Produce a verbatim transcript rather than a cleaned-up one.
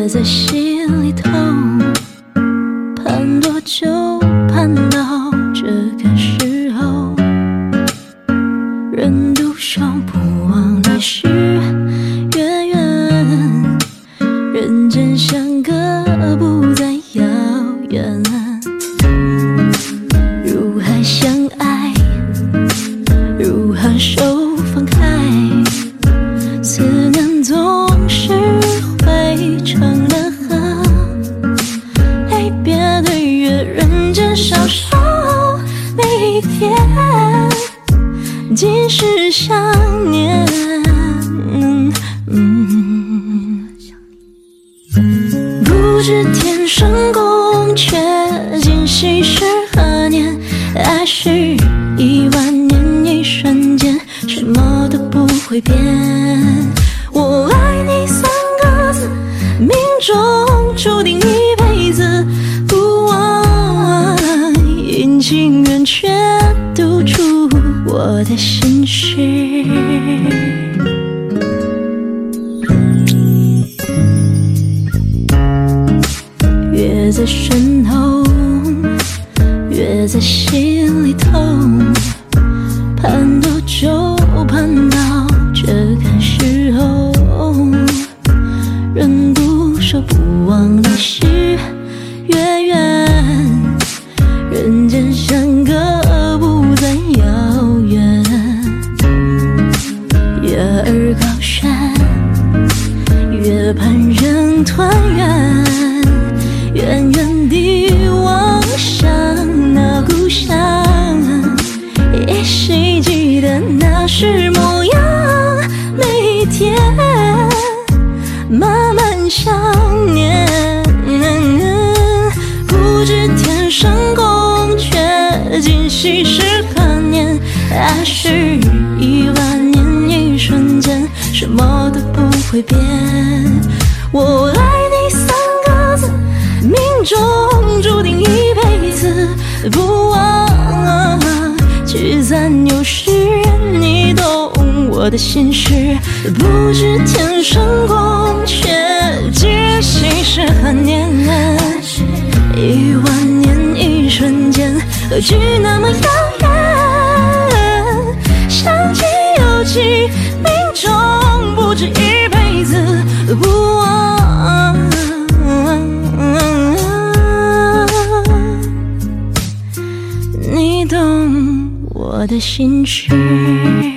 越在心里头，盼多久盼到这个时候，人独守不忘来时月圆，人间相隔不再遥远，如何相爱，如何手放开，思念总是汇成了河，离别对月人间消瘦，每一天尽是想念。嗯，不知天生宫阙，今夕是何年？爱是一万年一瞬间，什么都不会变。我爱你三个字，命中注定一辈子不忘，阴晴圆缺读出我的心事。越在身后，越在心里头，盼多久盼到这个时候，人独守不忘离时月圆，人间相隔不再遥远，月儿高悬，月盼人团圆，远远地望向那故乡，依稀记得那时模样，每一天慢慢想念。不知天生宫阙，今夕是何年？爱是一万年一瞬间，什么都不会变。我爱你三个字，命中注定一辈子不忘，聚散有时你懂我的心事。不知天生宫阙，今夕是何年？一万年一瞬间，何惧那么遥远？相聚有期，命中不止一辈子不忘，你懂我的心事。